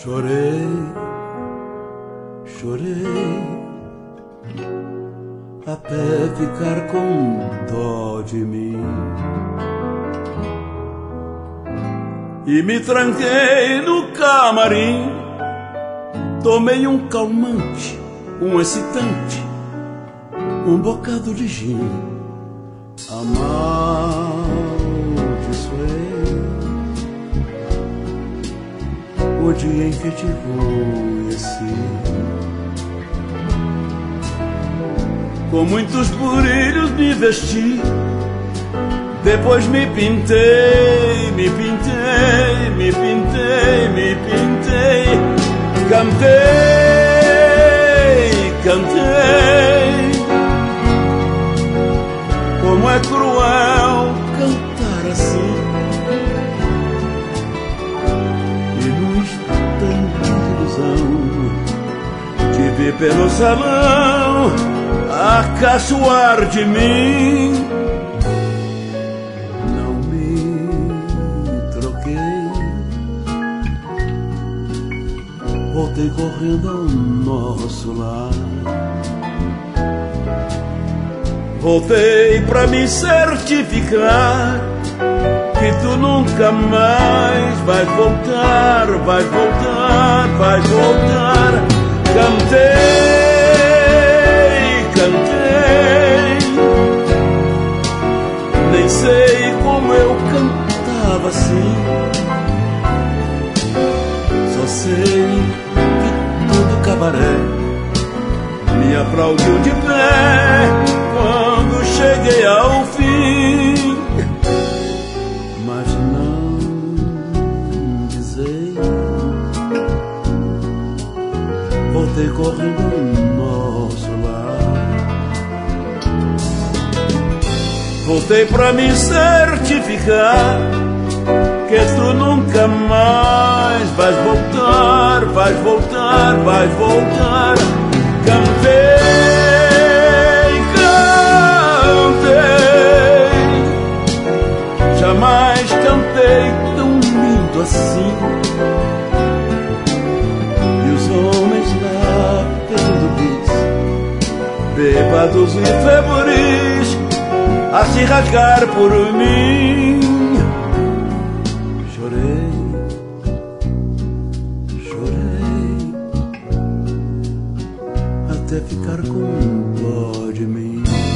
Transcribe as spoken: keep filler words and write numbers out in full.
Chorei, chorei, até ficar com dó de mim. E me tranquei no camarim, tomei um calmante, um excitante, um bocado de gin. Amaldiçoei o dia em que te conheci. Com muitos burilhos me vesti, depois me pintei, me pintei, me pintei, me pintei. Cantei, cantei. Como é cruel cantar assim, e num instante de ilusão te vi pelo salão a caçoar de mim. Não me troquei, voltei correndo ao nosso lar. Voltei pra me certificar que tu nunca mais vais voltar, vais voltar, vais voltar. Cantei, cantei, nem sei como eu cantava assim, só sei que todo cabaré me aplaudiu de pé quando cheguei ao fim. Mas não dizei, voltei correndo ao nosso lar. Voltei pra me certificar que tu nunca mais vais voltar, vais voltar, vais voltar. Cantei, cantei, jamais cantei tão lindo assim. E os homens lá pegando bis, bêbados e febris, a se rasgar por mim. Chorei, chorei, até ficar com dó de mim.